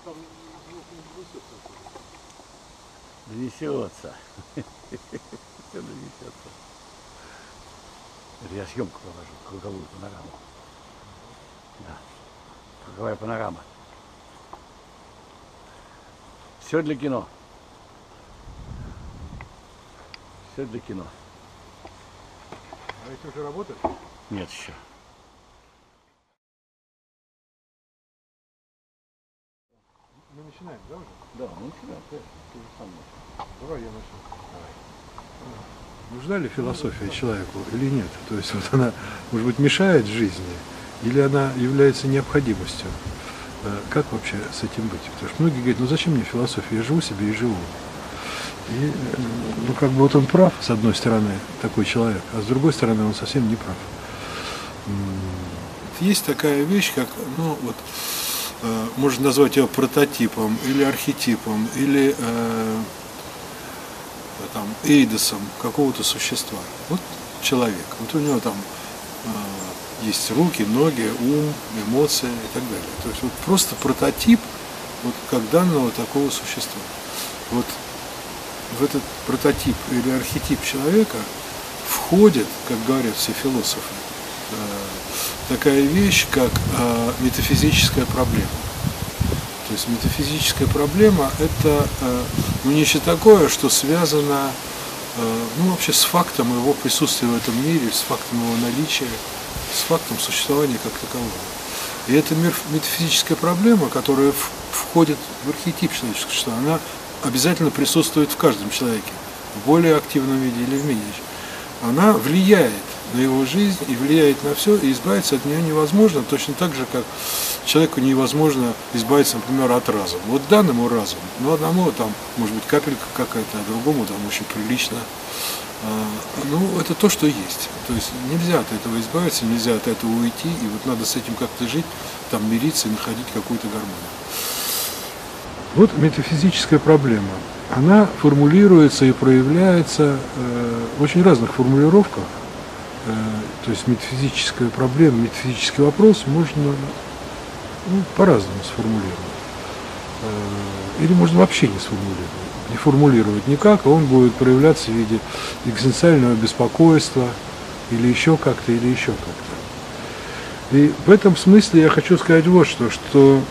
там высохнет. Донесется. Все донесется. Это я съемку провожу, круговую панораму. Да. Круговая панорама. Все для кино. Все для кино. А эти уже работают? Нет еще. Мы начинаем, да, уже? Да, мы начинаем, конечно. Давай я начну. Давай. Нужна ли философия человеку или нет? То есть вот она, может быть, мешает жизни, или она является необходимостью? Как вообще с этим быть? Потому что многие говорят, ну зачем мне философия, я живу себе и живу. И, ну как бы вот он прав, с одной стороны, такой человек, а с другой стороны он совсем не прав. Есть такая вещь, как, ну вот, можно назвать ее прототипом, или архетипом, или там, эйдосом какого-то существа. Вот человек, вот у него там есть руки, ноги, ум, эмоции и так далее. То есть вот просто прототип вот, как данного такого существа. Вот в этот прототип или архетип человека входит, как говорят все философы, такая вещь, как метафизическая проблема. То есть метафизическая проблема – это нечто такое, что связано ну, вообще с фактом его присутствия в этом мире, с фактом его наличия, с фактом существования как такового. И эта метафизическая проблема, которая входит в архетип человеческого существа, она обязательно присутствует в каждом человеке, в более активном виде или в менее. Она влияет на его жизнь и влияет на все, и избавиться от нее невозможно, точно так же, как человеку невозможно избавиться, например, от разума. Вот данному разуму, ну одному там, может быть, капелька какая-то, а другому там очень прилично. Ну, это то, что есть. То есть нельзя от этого избавиться, нельзя от этого уйти, и вот надо с этим как-то жить, там мириться и находить какую-то гармонию. Вот метафизическая проблема. Она формулируется и проявляется в очень разных формулировках. То есть метафизическая проблема, метафизический вопрос можно по-разному сформулировать. Или можно вообще не сформулировать. Не формулировать никак, а он будет проявляться в виде экзистенциального беспокойства или еще как-то, или еще как-то. И в этом смысле я хочу сказать вот что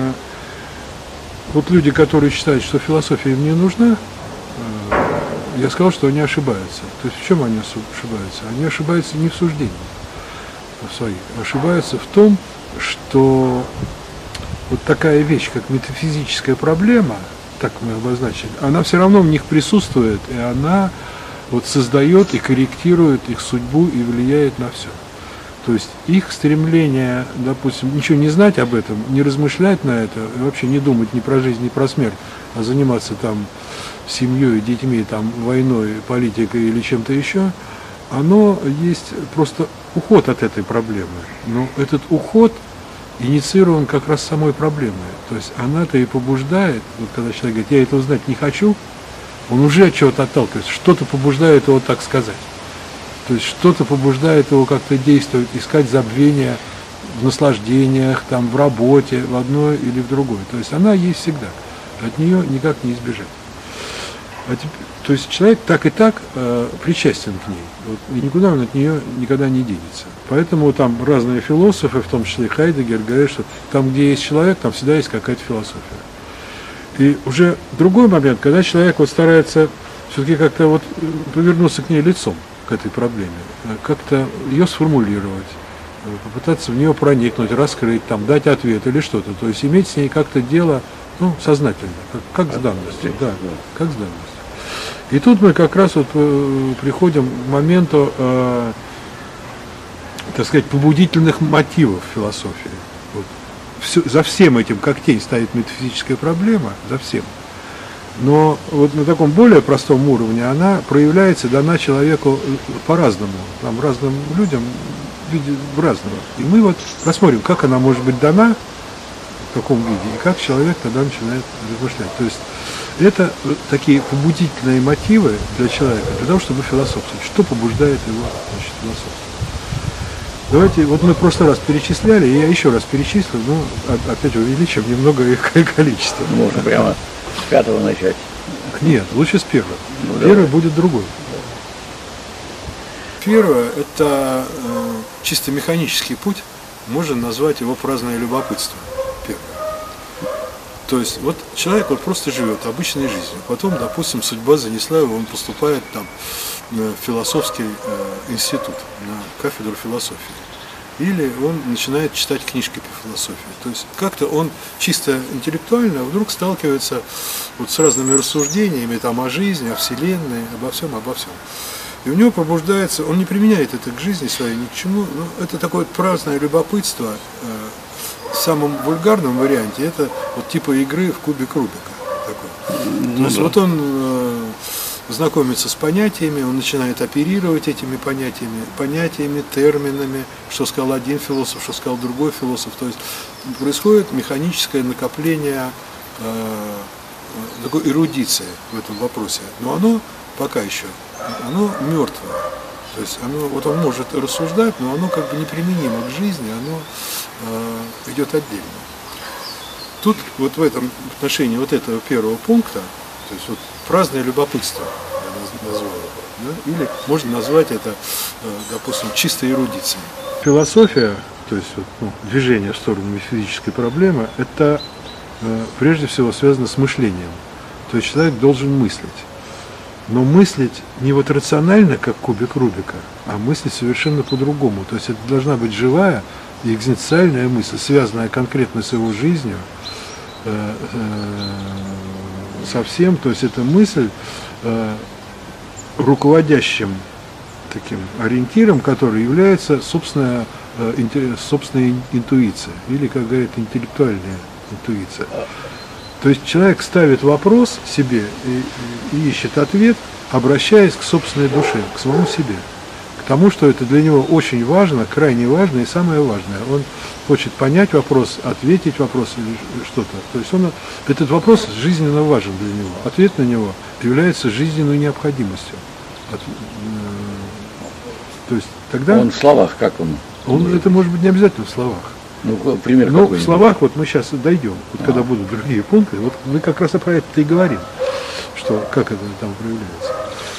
вот люди, которые считают, что философия им не нужна, я сказал, что они ошибаются. То есть в чем они ошибаются? Они ошибаются не в суждениях своих, ошибаются в том, что вот такая вещь, как метафизическая проблема, так мы обозначили, она все равно в них присутствует, и она вот создает и корректирует их судьбу и влияет на все. То есть их стремление, допустим, ничего не знать об этом, не размышлять на это, и вообще не думать ни про жизнь, ни про смерть, а заниматься там семьей, детьми, там, войной, политикой или чем-то еще, оно есть просто уход от этой проблемы. Но этот уход инициирован как раз самой проблемой. То есть она-то и побуждает, вот когда человек говорит, я этого знать не хочу, он уже от чего-то отталкивается, что-то побуждает его так сказать. То есть что-то побуждает его как-то действовать, искать забвения в наслаждениях, там, в работе, в одной или в другой. То есть она есть всегда. От нее никак не избежать. То есть человек так и так причастен к ней. Вот, и никуда он от нее никогда не денется. Поэтому там разные философы, в том числе Хайдеггер, говорят, что там, где есть человек, там всегда есть какая-то философия. И уже другой момент, когда человек вот старается все-таки как-то вот повернуться к ней лицом, к этой проблеме, как-то ее сформулировать, попытаться в нее проникнуть, раскрыть, там, дать ответ или что-то. То есть иметь с ней как-то дело, ну, сознательно, как с данностью. Да, как с данностью. И тут мы как раз вот приходим к моменту, так сказать, побудительных мотивов философии. Вот. За всем этим, как тень, стоит метафизическая проблема, за всем. Но вот на таком более простом уровне она проявляется, дана человеку по-разному, там, разным людям в разному. И мы вот посмотрим, как она может быть дана, в каком виде, и как человек тогда начинает размышлять. То есть это такие побудительные мотивы для человека, для того, чтобы философствовать. Что побуждает его, значит, философствовать? Давайте, вот мы в прошлый раз перечисляли, и я еще раз перечислю, но опять увеличим немного их количество. Можно прямо с 5-го начать. Нет, лучше с первого. Ну, Первый будет другой. Первое – это чисто механический путь, можно назвать его праздное любопытство. Первое. То есть вот человек вот просто живет обычной жизнью, потом, допустим, судьба занесла его, он поступает там в философский институт, на кафедру философии. Или он начинает читать книжки по философии. То есть как-то он чисто интеллектуально вдруг сталкивается вот с разными рассуждениями там, о жизни, о Вселенной, обо всем, обо всем. И у него пробуждается, он не применяет это к жизни своей, ни к чему, но это такое праздное любопытство. В самом вульгарном варианте это вот типа игры в кубик Рубика. Такой. То есть вот он знакомится с понятиями, он начинает оперировать этими понятиями, терминами, что сказал один философ, что сказал другой философ. То есть происходит механическое накопление такой эрудиции в этом вопросе. Но оно пока еще, оно мертвое. То есть оно, вот он может рассуждать, но оно как бы неприменимо к жизни, оно идет отдельно. Тут вот в этом отношении вот этого первого пункта, то есть вот праздное любопытство, я назвал его, да? Или можно назвать это, допустим, чистой эрудицией. Философия, то есть вот, движение в сторону метафизической проблемы, это прежде всего связано с мышлением. То есть человек должен мыслить. Но мыслить не вот рационально, как кубик Рубика, а мыслить совершенно по-другому. То есть это должна быть живая и экзистенциальная мысль, связанная конкретно с его жизнью, со всем. То есть это мысль руководящим таким ориентиром, который является собственная интуиция, или, как говорят, интеллектуальная интуиция. То есть человек ставит вопрос себе и ищет ответ, обращаясь к собственной душе, к самому себе. К тому, что это для него очень важно, крайне важно и самое важное. Он хочет понять вопрос, ответить вопрос или что-то. То есть этот вопрос жизненно важен для него. Ответ на него является жизненной необходимостью. То есть тогда... Он в словах, как он? Это может быть не обязательно в словах. Ну, пример но в словах вот мы сейчас дойдем, вот когда будут другие пункты, вот мы как раз про это и говорим, что как это там проявляется.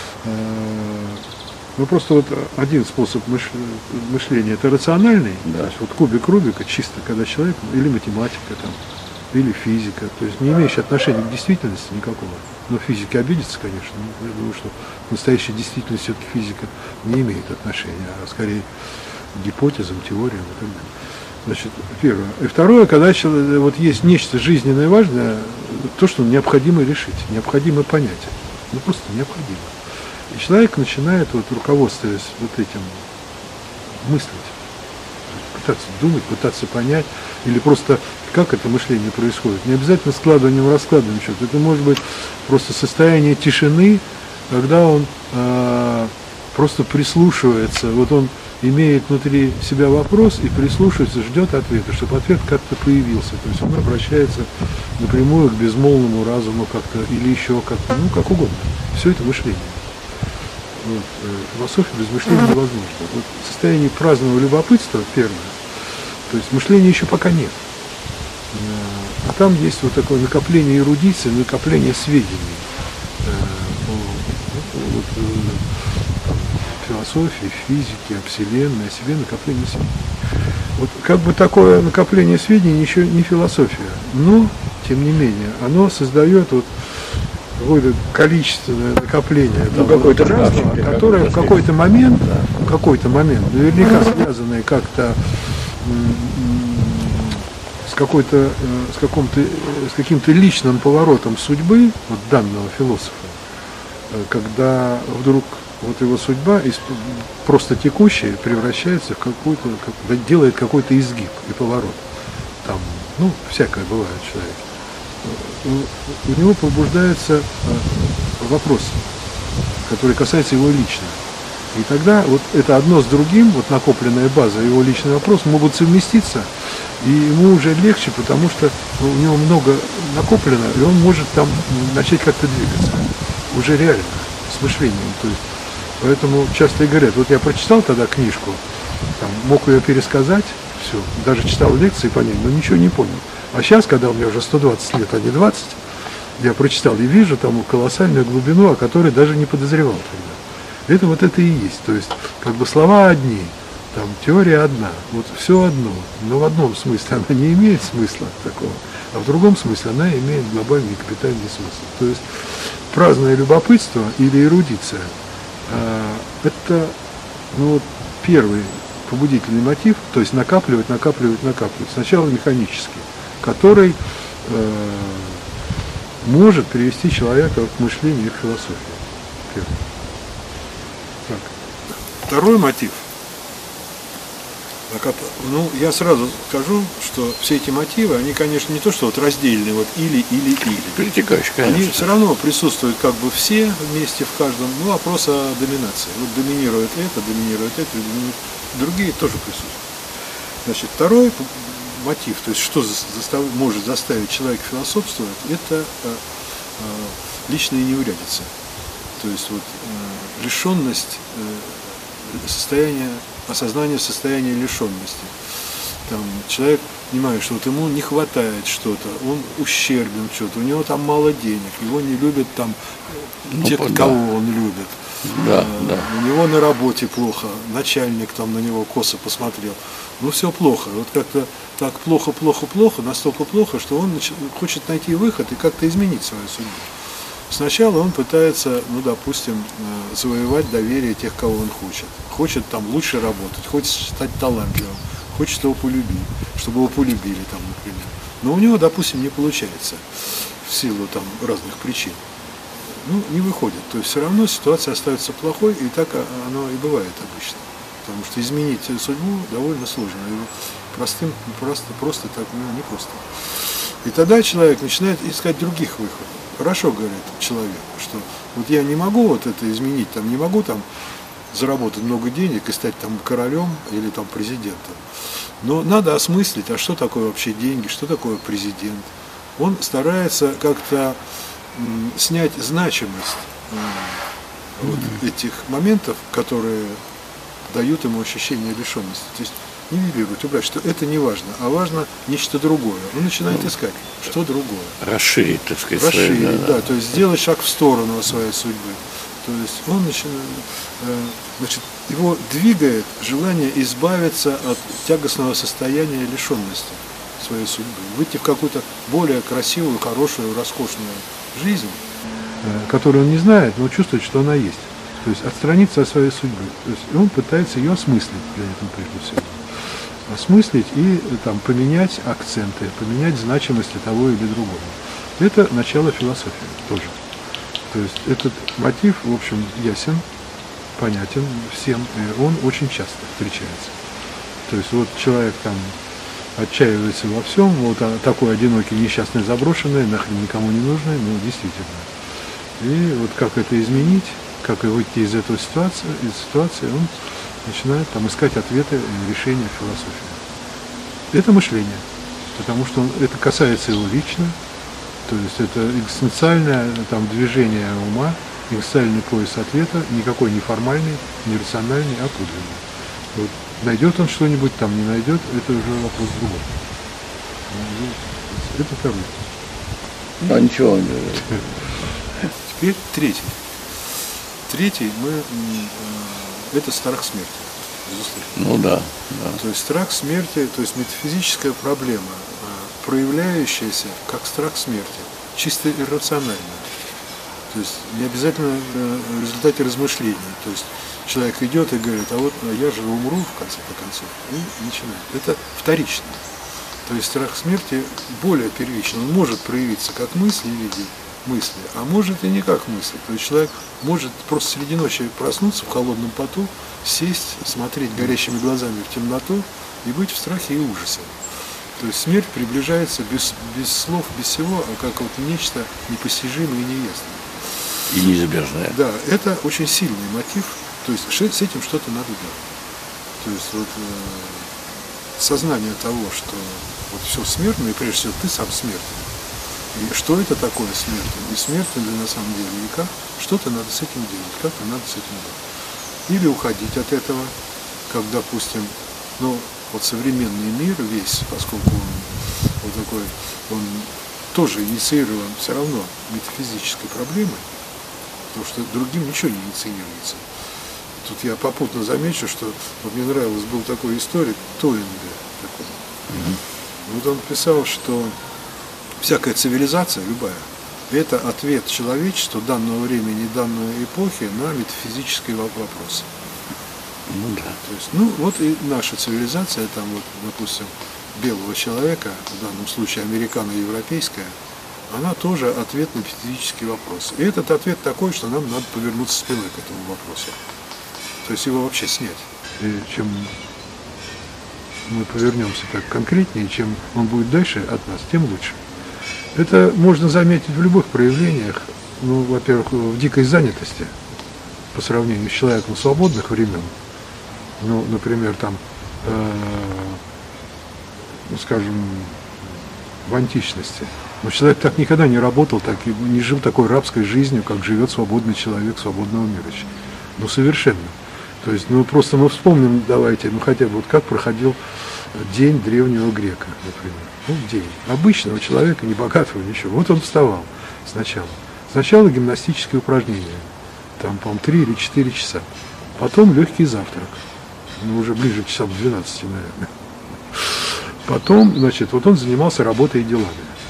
Ну просто вот один способ мышления это рациональный, да. То есть вот кубик Рубика чисто, когда человек, или математика там, или физика, то есть не имеющий отношения к действительности никакого. Но физики обидятся, конечно, но я думаю, что в настоящей действительности все-таки физика не имеет отношения, а скорее к гипотезам, теориям и так далее. Значит, первое. И второе, когда вот есть нечто жизненно важное, то, что необходимо решить, необходимо понять. Ну, просто необходимо. И человек начинает, вот, руководствуясь вот этим, мыслить, пытаться думать, пытаться понять, или просто как это мышление происходит. Не обязательно складыванием, раскладыванием что-то. Это может быть просто состояние тишины, когда он просто прислушивается, вот он имеет внутри себя вопрос и прислушивается, ждет ответа, чтобы ответ как-то появился. То есть он обращается напрямую к безмолвному разуму как-то, или еще как-то, ну, как угодно. Все это мышление. Вот, философия без мышления невозможна. Вот в состоянии праздного любопытства, первое, то есть мышления еще пока нет. А там есть вот такое накопление эрудиции, накопление сведений. Философии, физики, о Вселенной, о себе, накопление сведений. Вот как бы такое накопление сведений еще не философия, но, тем не менее, оно создает вот какое-то количественное накопление, ну, какой-то разного, которое в какой-то момент, наверняка связанное как-то с каким-то личным поворотом судьбы вот данного философа, когда вдруг вот его судьба просто текущая превращается в какую-то, делает какой-то изгиб и поворот. Там, ну, всякое бывает в человеке. У него пробуждается вопрос, который касается его лично. И тогда вот это одно с другим, вот накопленная база, его личный вопрос могут совместиться, и ему уже легче, потому что у него много накоплено, и он может там начать как-то двигаться. Уже реально, с мышлением. То есть, поэтому часто и говорят, вот я прочитал тогда книжку, Там, мог ее пересказать, все, даже читал лекции по ней, но ничего не понял. А сейчас, когда у меня уже 120 лет, а не 20, я прочитал и вижу там колоссальную глубину, о которой даже не подозревал тогда. Это вот это и есть. То есть, как бы слова одни, там теория одна, вот все одно, но в одном смысле она не имеет смысла такого, а в другом смысле она имеет глобальный и капитальный смысл. То есть праздное любопытство или эрудиция это вот первый побудительный мотив, то есть накапливать. Сначала механически, который может привести человека к мышлению и к философии. Первый. Так. Второй мотив. Ну, я сразу скажу, что все эти мотивы, они, конечно, не то, что вот раздельные, вот или. Перетекающие, конечно. Они все равно присутствуют как бы все вместе в каждом, ну, вопрос о доминации. Вот доминирует это, другие тоже присутствуют. Значит, второй мотив, то есть что может заставить человека философствовать, это личные неурядицы. То есть вот лишенность осознание состояния лишенности. Там человек понимает, что вот ему не хватает что-то, он ущербен что-то, у него там мало денег, его не любят там те, кого он любит. Да. У него на работе плохо, начальник там на него косо посмотрел. Ну все плохо. Вот как-то так плохо, настолько плохо, что он хочет найти выход и как-то изменить свою судьбу. Сначала он пытается, ну, допустим, завоевать доверие тех, кого он хочет. Хочет там лучше работать, хочет стать талантливым, хочет его полюбить, чтобы его полюбили там, например. Но у него, допустим, не получается в силу там разных причин. Ну, не выходит. То есть все равно ситуация остается плохой, и так оно и бывает обычно. Потому что изменить судьбу довольно сложно. Просто так, ну, не просто. И тогда человек начинает искать других выходов. Хорошо, говорит человек, что вот я не могу вот это изменить, там, не могу там заработать много денег и стать там королем или там президентом. Но надо осмыслить, а что такое вообще деньги, что такое президент. Он старается как-то снять значимость вот этих моментов, которые дают ему ощущение лишенности. То есть нивелирует, убрать, что это не важно, а важно нечто другое. Он начинает искать, что другое. Расширить, так сказать. Расширить, да, то есть сделать шаг в сторону своей судьбы. То есть он начинает, значит, его двигает желание избавиться от тягостного состояния лишенности своей судьбы, выйти в какую-то более красивую, хорошую, роскошную жизнь, которую он не знает, но чувствует, что она есть. То есть отстраниться от своей судьбы. То есть он пытается ее осмыслить для этого прежде всего. Осмыслить и там поменять акценты, поменять значимости того или другого. Это начало философии тоже. То есть этот мотив, в общем, ясен, понятен всем, и он очень часто встречается. То есть вот человек там отчаивается во всем, вот такой одинокий, несчастный, заброшенный, нахрен никому не нужный, ну действительно. И вот как это изменить, как выйти из этой ситуации, он начинает там искать ответы и решения в философии. Это мышление, потому что это касается его лично, то есть это экзистенциальное там движение ума, экзистенциальный поиск ответа, никакой не формальный, не рациональный, а подлинный. Вот. Найдет он что-нибудь, там не найдет, это уже вопрос другой. Это второй. Да, ничего. Теперь третий. Третий это страх смерти, безусловно. Ну да. То есть страх смерти, то есть метафизическая проблема, проявляющаяся как страх смерти, чисто иррационально. То есть не обязательно в результате размышлений. То есть человек идет и говорит, а вот я же умру в конце концов, и начинает. Это вторично. То есть страх смерти более первичен. Он может проявиться как мысли в виде мысли, а может и не как мысли. То есть человек может просто среди ночи проснуться в холодном поту, сесть, смотреть горящими глазами в темноту и быть в страхе и ужасе. То есть смерть приближается без слов, без всего, а как вот нечто непостижимое и неясное. И неизбежное. Да, это очень сильный мотив, то есть с этим что-то надо делать. То есть вот сознание того, что вот все смертно, и прежде всего ты сам смертен. И что это такое смертен? И смертен ли на самом деле? И как? Что-то надо с этим делать, как-то надо с этим делать. Или уходить от этого, как, допустим, ну, вот современный мир весь, поскольку он вот такой, он тоже инициирован все равно метафизической проблемой, потому что другим ничего не инициируется. Тут я попутно замечу, что вот мне нравилось, был такой историк Тоинга такой. Вот он писал, что всякая цивилизация, любая, это ответ человечества данного времени, данной эпохи на метафизические вопросы. Ну да. То есть, ну вот и наша цивилизация, там вот, допустим, белого человека, в данном случае американо-европейская, она тоже ответ на метафизические вопросы. И этот ответ такой, что нам надо повернуться спиной к этому вопросу. То есть его вообще снять. И чем мы повернемся так конкретнее, чем он будет дальше от нас, тем лучше. Это можно заметить в любых проявлениях. Ну, во-первых, в дикой занятости по сравнению с человеком свободных времен. Ну, например, там, ну, скажем, в античности. Но человек так никогда не работал, так и не жил такой рабской жизнью, как живет свободный человек свободного мира. Ну, совершенно. То есть, ну, просто мы вспомним, давайте, ну, хотя бы, вот как проходил день древнего грека, например. Ну, день обычного человека, не богатого, ничего. Вот он вставал сначала. Сначала гимнастические упражнения, там, по-моему, 3 или 4 часа. Потом легкий завтрак, ну, уже ближе к часам 12, наверное. Потом, значит, вот он занимался работой и делами.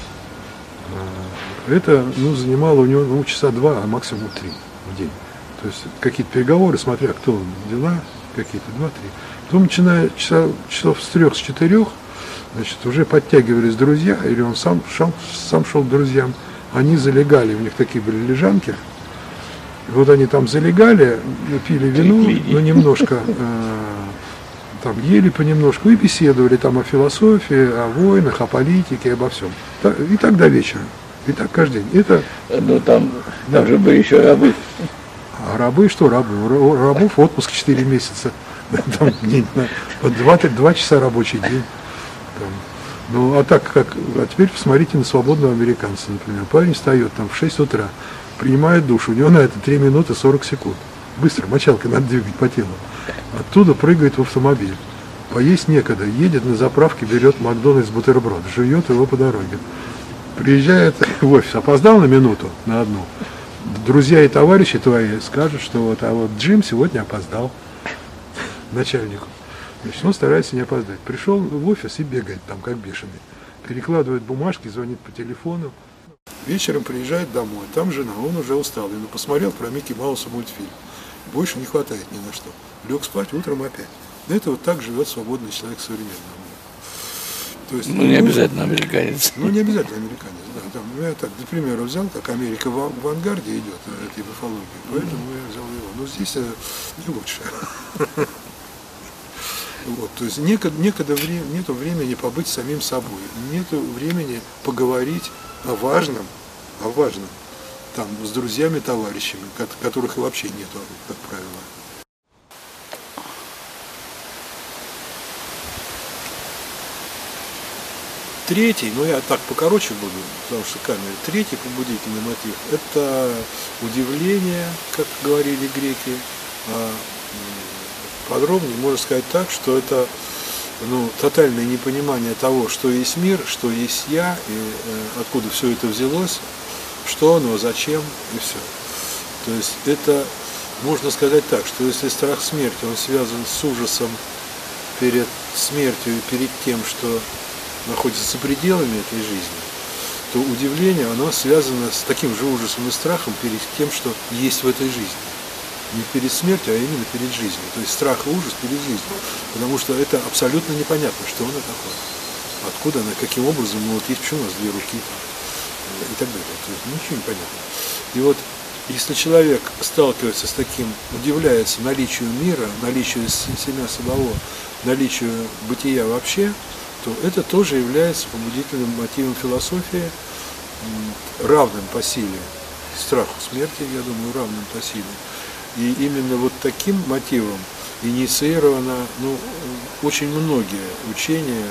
Это, ну, занимало у него, ну, часа 2, а максимум 3 в день. То есть какие-то переговоры, смотря кто дела, какие-то 2-3. Потом, начиная часов с 3-4, значит, уже подтягивались друзья, или он сам шел к друзьям. Они залегали, у них такие были лежанки. Вот они там залегали, пили вино, но немножко там ели понемножку и беседовали там о философии, о войнах, о политике, обо всем. И так до вечера. И так каждый день. Это, ну там же были еще рабы. А рабы что рабы? У рабов отпуск 4 месяца. Там, 2 часа рабочий день. Там. Ну, а так как. А теперь посмотрите на свободного американца, например. Парень встает там в 6 утра, принимает душ, у него на это 3 минуты 40 секунд. Быстро, мочалкой надо двигать по телу. Оттуда прыгает в автомобиль. Поесть некогда. Едет на заправке, берет Макдональдс бутерброд, жует его по дороге. Приезжает в офис, опоздал на минуту, на одну. Друзья и товарищи твои скажут, что вот, а вот Джим сегодня опоздал начальнику. Значит, он старается не опоздать. Пришел в офис и бегает там, как бешеный. Перекладывает бумажки, звонит по телефону. Вечером приезжает домой, там жена, он уже устал. И посмотрел про Микки Мауса мультфильм. Больше не хватает ни на что. Лег спать, утром опять. Это вот так живет свободный человек современного мира. То есть, не обязательно американец. Ну, не обязательно американец, да. Там, я так, для примера взял, как Америка в авангарде идет этой мифологии, поэтому я взял его. Но здесь не лучше. Вот, то есть нету времени побыть самим собой, нету времени поговорить о важном, там, с друзьями, товарищами, которых и вообще нету, как правило. Третий, ну я так покороче буду, потому что камера. Третий побудительный мотив – это удивление, как говорили греки. А подробнее можно сказать так, что это тотальное непонимание того, что есть мир, что есть я, и откуда все это взялось, что оно, зачем, и все. То есть это, можно сказать так, что если страх смерти, он связан с ужасом перед смертью и перед тем, что находится за пределами этой жизни, то удивление, оно связано с таким же ужасом и страхом перед тем, что есть в этой жизни. Не перед смертью, а именно перед жизнью. То есть страх и ужас перед жизнью. Потому что это абсолютно непонятно, что оно такое. Откуда оно, каким образом, вот есть, почему у нас 2 руки и так далее. То есть ничего не понятно. И вот если человек сталкивается с таким, удивляется наличию мира, наличию себя самого, наличию бытия вообще, то это тоже является побудительным мотивом философии, равным по силе страху смерти, я думаю, равным по силе. И именно вот таким мотивом инициировано очень многие учения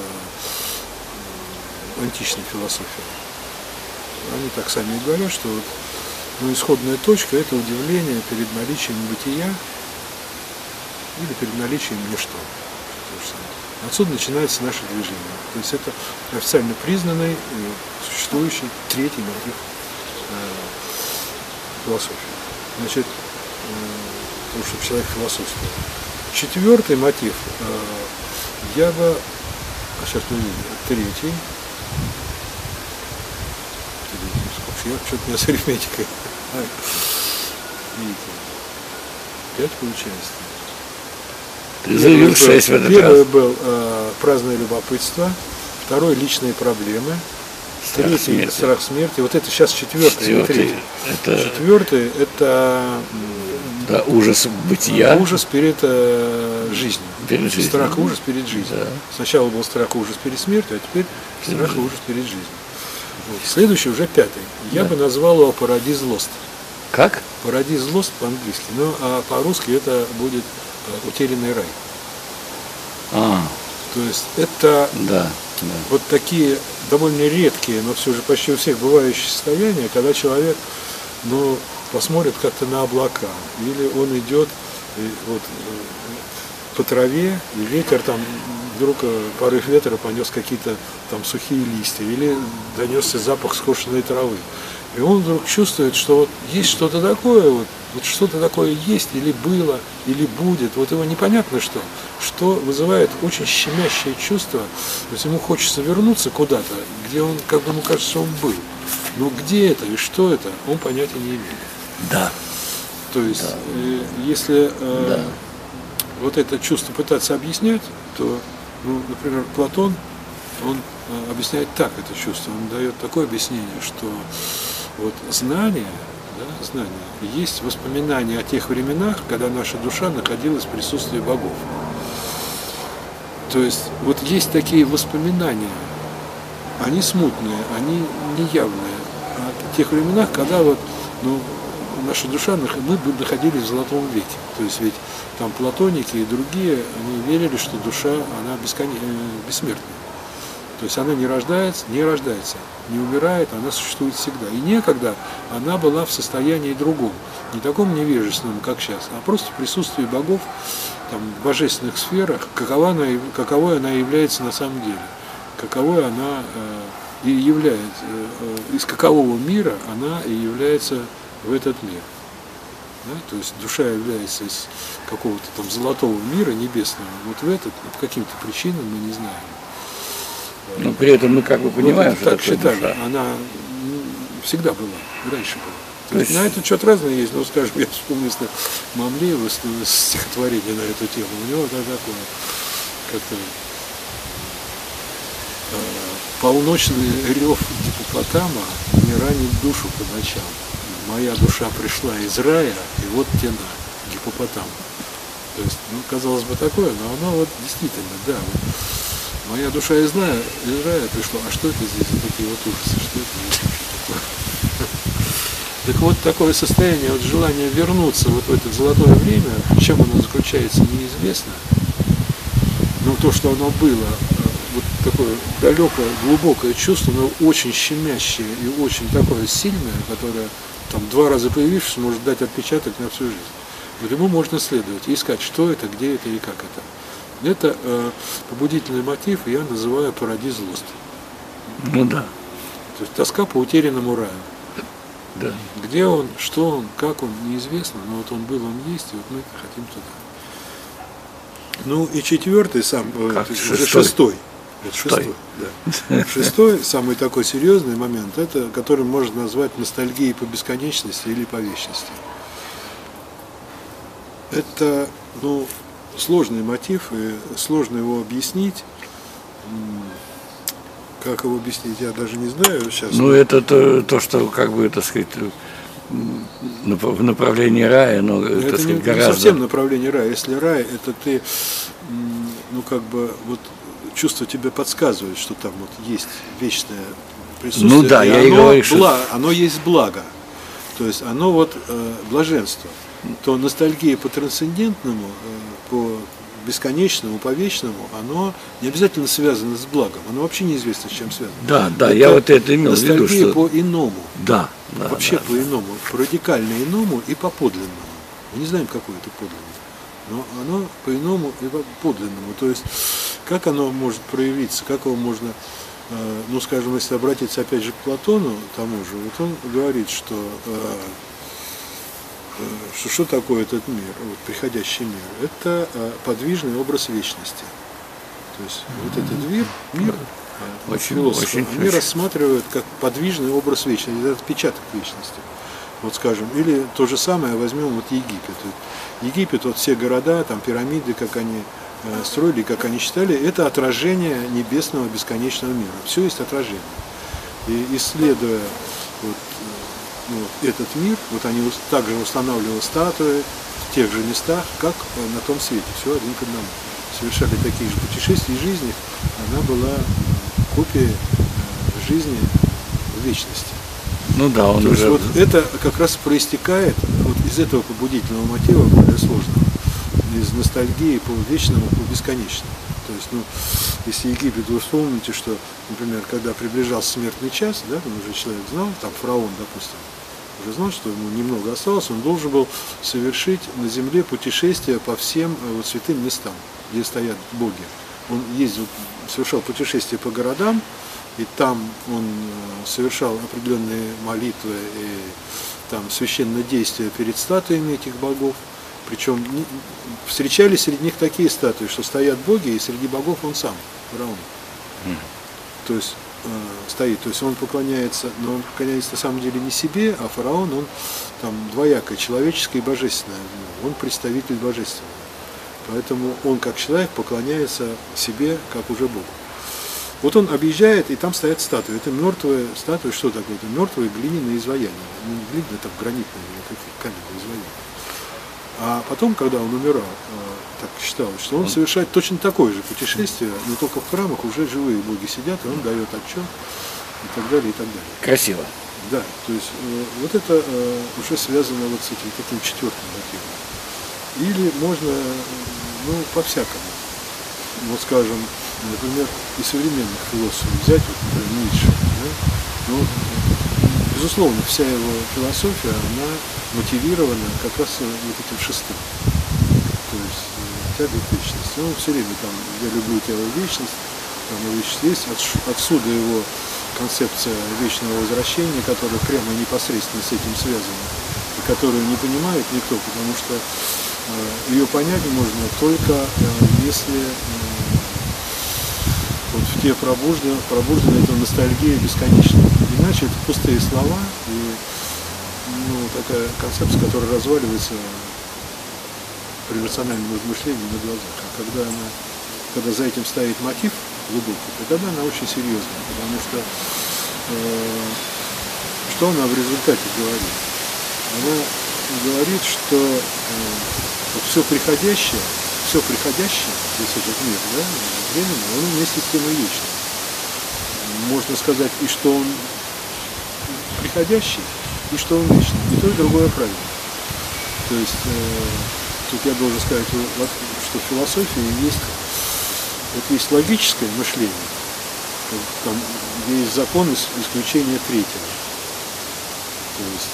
античной философии. Они так сами и говорят, что исходная точка – это удивление перед наличием бытия или перед наличием ничто. Отсюда начинается наше движение. То есть это официально признанный, существующий третий мотив философии. Значит, потому что человек философствует. Четвертый мотив, я бы, сейчас мы видим, третий, я что-то не с арифметикой. Видите, 5 получается. Ты завел 6 в этот Первый раз. был праздное любопытство, второй личные проблемы, третий страх смерти. Вот это сейчас четвертый. Четвертый это да, ужас бытия. Ужас перед жизнью. Перед жизнью. Страх и ужас перед жизнью. Да. Сначала был страх и ужас перед смертью, а теперь страх и ужас перед жизнью. Вот. Следующий уже пятый. Я бы назвал его Paradise Lost. Как? Paradise Lost по-английски. Ну, а по-русски это будет утерянный рай. То есть это вот такие довольно редкие, но все же почти у всех бывающие состояния, когда человек, посмотрит как-то на облака, или он идет вот, по траве, и ветер там, вдруг порыв ветра понес какие-то там сухие листья, или донесся запах скошенной травы. И он вдруг чувствует, что вот есть что-то такое, вот что-то такое есть, или было, или будет, вот его непонятно что вызывает очень щемящее чувство, то есть ему хочется вернуться куда-то, где он, как бы ему кажется, он был. Но где это и что это, он понятия не имеет. Да. То есть, если вот это чувство пытаться объяснять, то, например, Платон, он объясняет так это чувство, он дает такое объяснение, что вот знание есть воспоминания о тех временах, когда наша душа находилась в присутствии богов. То есть вот есть такие воспоминания, они смутные, они неявные, о тех временах, когда вот, наша душа, мы находились в золотом веке. То есть ведь там платоники и другие, они верили, что душа, она бессмертна. То есть она не рождается, не умирает, она существует всегда. И некогда она была в состоянии другом, не таком невежественном, как сейчас, а просто в присутствии богов, там, в божественных сферах, каковой она является на самом деле, каковой она и является, из какового мира она и является в этот мир. Да? То есть душа является из какого-то там золотого мира небесного, вот в этот, по каким-то причинам мы не знаем. Но при этом мы как бы понимаем, что так считали, душа. Она всегда была, раньше была. То есть на этот счет разные есть, но, скажем, я вспомнил, если Мамлеева стихотворение на эту тему, у него такое, как-то полночный рев гиппопотама не ранит душу по ночам. Моя душа пришла из рая, и вот тена, гиппопотам. То есть, казалось бы, такое, но оно вот действительно, да, вот, моя душа из рая пришла, а что это здесь за такие вот ужасы, что это такое? Так вот, такое состояние, вот желание вернуться вот в это золотое время, в чем оно заключается, неизвестно, но то, что оно было, вот такое далекое, глубокое чувство, но очень щемящее и очень такое сильное, которое там 2 раза появившись, может дать отпечаток на всю жизнь. Вот ему можно следовать, искать, что это, где это и как это. Это побудительный мотив, я называю Paradise Lost. Ну да. То есть тоска по утерянному раю. Да. Где он, что он, как он, неизвестно, но вот он был, он есть, и вот мы хотим туда. И четвертый, шестой. Это шестой. Да. Шестой, самый такой серьезный момент, это который можно назвать ностальгией по бесконечности или по вечности. Это, сложный мотив, и сложно его объяснить. Как его объяснить, я даже не знаю сейчас. Это то, что, как бы, так сказать, в направлении рая, но это так сказать, гораздо... не совсем направление рая. Если рай, это ты, вот чувство тебе подсказывает, что там вот есть вечное присутствие. Да, я и говорю, что... Оно есть благо. То есть оно вот блаженство. То ностальгия по трансцендентному, по бесконечному, по вечному, оно не обязательно связано с благом. Оно вообще неизвестно, с чем связано. Да, я вот это имел в виду, что... по иному. Да. Вообще по иному. По радикально иному и по подлинному. Мы не знаем, какой это подлинный. но оно по-иному и по-подлинному. То есть, как оно может проявиться, как его можно, ну, скажем, если обратиться опять же к Платону, тому же, вот он говорит, что такое этот мир, вот, приходящий мир? Это подвижный образ вечности. То есть вот этот мир философы, они рассматривают как подвижный образ вечности, это отпечаток вечности. Вот скажем, или то же самое возьмем вот Египет. Египет, вот все города, там пирамиды, как они строили, как они считали, это отражение небесного бесконечного мира. Все есть отражение. И исследуя вот этот мир, вот они также устанавливали статуи в тех же местах, как на том свете, все один к одному. Совершали такие же путешествия, и жизнь их, она была копией жизни в вечности. Ну да, он то уже... есть вот это как раз проистекает вот из этого побудительного мотива, более сложного, из ностальгии по вечному, по бесконечному. То есть, ну, если Египет, вы вспомните, что, например, когда приближался смертный час, да, там уже человек знал, там фараон, допустим, уже знал, что ему немного осталось, он должен был совершить на земле путешествие по всем вот святым местам, где стоят боги. Он ездил, совершал путешествия по городам, и там он совершал определенные молитвы и там священное действие перед статуями этих богов. Причем встречались среди них такие статуи, что стоят боги, и среди богов он сам, фараон. То есть стоит, то есть он поклоняется, но он поклоняется на самом деле не себе, а фараон, он там двоякое, человеческое и божественное. Он представитель божественного. Поэтому он как человек поклоняется себе, как уже Богу. Вот он объезжает, и там стоят статуи. Это мертвые статуи, что такое? Это мертвые глиняные изваяния. Не глиняные, это гранитные, какие каменные изваяния. А потом, когда он умирал, так считалось, что он совершает точно такое же путешествие, но только в храмах уже живые боги сидят, и он дает отчет, и так далее, и так далее. Красиво. Да, то есть вот это уже связано вот с этим таким четвертым мотивом. Или можно, ну, по-всякому. Вот скажем, например, и современных философов взять, вот, например, Ницше, да? Ну, безусловно, вся его философия, она мотивирована как раз вот этим шестым. То есть тяга к вечности. Он все время там, я люблю тебя вечность, там и вечность есть. Отсюда его концепция вечного возвращения, которая прямо непосредственно с этим связана, и которую не понимает никто, потому что ее понять можно только если вот в те пробуждена эта ностальгия бесконечная. Иначе это пустые слова и ну, такая концепция, которая разваливается при рациональном размышлении на глазах. А когда за этим стоит мотив глубокий, то тогда она очень серьезная, потому что она в результате говорит? Она говорит, что вот все приходящее, весь этот мир, да, временно, он вместе с тем и вечный. Можно сказать, и что он приходящий, и что он вечный. И то, и другое правильно. То есть, тут я должен сказать, что в философии есть логическое мышление, там, где есть закон исключения третьего. То есть,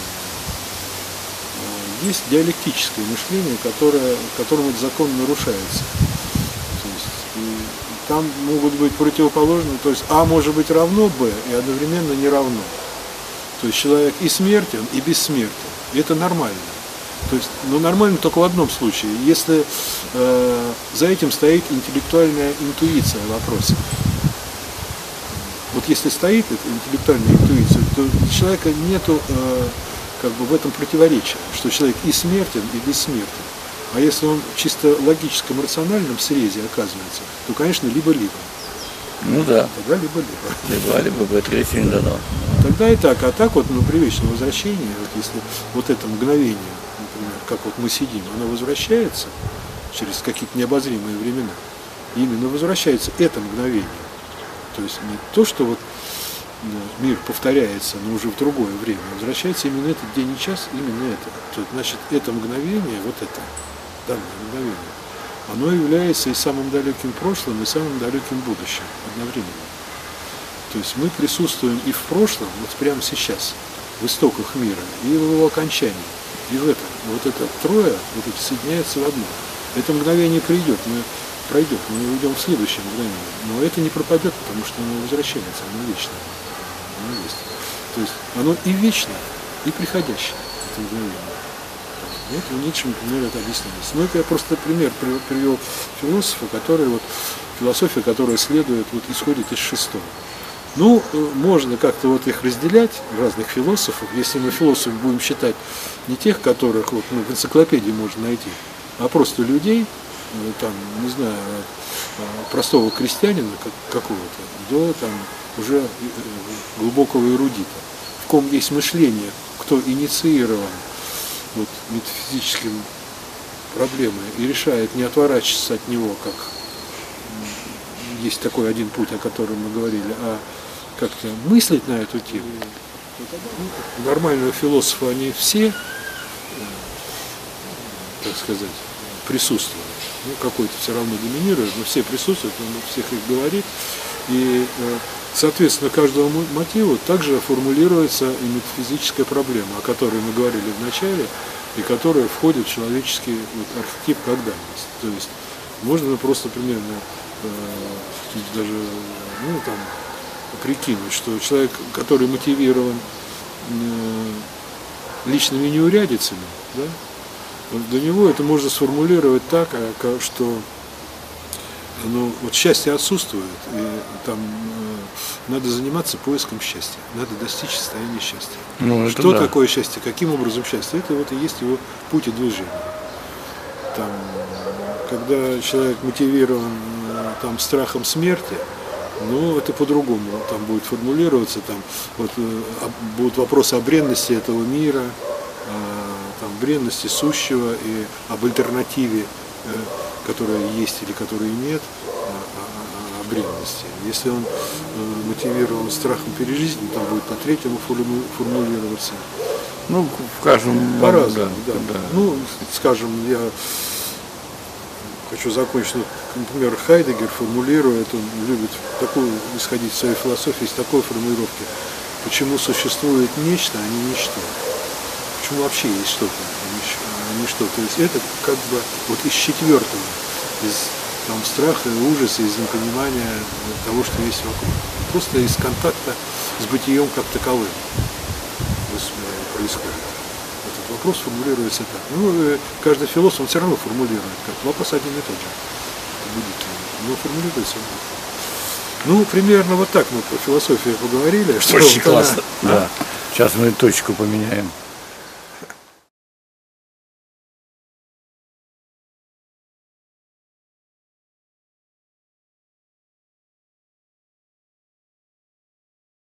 есть диалектическое мышление, которым этот закон нарушается. То есть, и там могут быть противоположные, то есть А может быть равно Б и одновременно не равно. То есть человек и смертен, и бессмертен. И это нормально. То есть, но нормально только в одном случае, если за этим стоит интеллектуальная интуиция вопроса. Вот если стоит эта интеллектуальная интуиция, то у человека нету как бы в этом противоречия, что человек и смертен, и бессмертен. А если он в чисто логическом, рациональном срезе оказывается, то, конечно, либо-либо. Ну да. Тогда либо-либо. Либо третье не дано. Тогда и так. А так вот, ну, при вечном возвращении, вот если вот это мгновение, например, как вот мы сидим, оно возвращается через какие-то необозримые времена. И именно возвращается это мгновение. То есть не то, что вот мир повторяется, но уже в другое время. Возвращается именно этот день и час, именно это. То есть, значит, это мгновение, вот это данное мгновение, оно является и самым далеким прошлым, и самым далеким будущим одновременно. То есть мы присутствуем и в прошлом, вот прямо сейчас, в истоках мира и в его окончании. И в этом. Вот это трое вот это соединяется в одно. Это мгновение пройдет, мы уйдем в следующее мгновение. Но это не пропадет, потому что оно возвращается, оно вечное. Оно есть. То есть оно и вечное, и приходящее, это мгновение. Вот в Ницше, например, это объясняется. Но это я просто пример привел философа, который вот философия, которая следует, вот исходит из шестого. Ну, можно как-то вот их разделять, разных философов, если мы философов будем считать не тех, которых вот, в энциклопедии можно найти, а просто людей, там, не знаю, простого крестьянина какого-то, до там уже глубокого эрудита, в ком есть мышление, кто инициирован вот, метафизическим проблемой и решает не отворачиваться от него, как есть такой один путь, о котором мы говорили, а как-то мыслить на эту тему. Нормального философа они все, так сказать, присутствуют. Ну, какой-то все равно доминирует, но все присутствуют, он всех их говорит. И, соответственно, каждому мотиву также формулируется и метафизическая проблема, о которой мы говорили в начале, и которая входит в человеческий вот, архетип как данность. То есть можно просто примерно даже ну, там, прикинуть, что человек, который мотивирован личными неурядицами, да, вот для него это можно сформулировать так, что ну, вот счастье отсутствует, и там надо заниматься поиском счастья, надо достичь состояния счастья. Ну, что да. такое счастье, каким образом счастье? Это вот и есть его путь и движение. Там, когда человек мотивирован там, страхом смерти, ну, это по-другому там будет формулироваться, там, вот, будут вопросы о бренности этого мира, там, бренности сущего и об альтернативе, которая есть или которой нет, о бренности. Если он мотивирован страхом перед жизнью, там будет по-третьему формулироваться. Ну, в каждом... По-разному, да, да. Да. Ну, скажем, я хочу закончить, например, Хайдеггер формулирует, он любит такую, исходить в своей философии из такой формулировки, почему существует нечто, а не ничто. Почему вообще есть что-то, а не ничто. То есть это как бы вот из четвертого, из там, страха и ужаса, из непонимания того, что есть вокруг. Просто из контакта с бытием как таковым происходит. Этот вопрос формулируется так. Ну, каждый философ, он все равно формулирует, как вопрос один и тот же. Но формулируется. Ну, примерно вот так мы про философию поговорили. Очень классно. Да. Сейчас мы точку поменяем.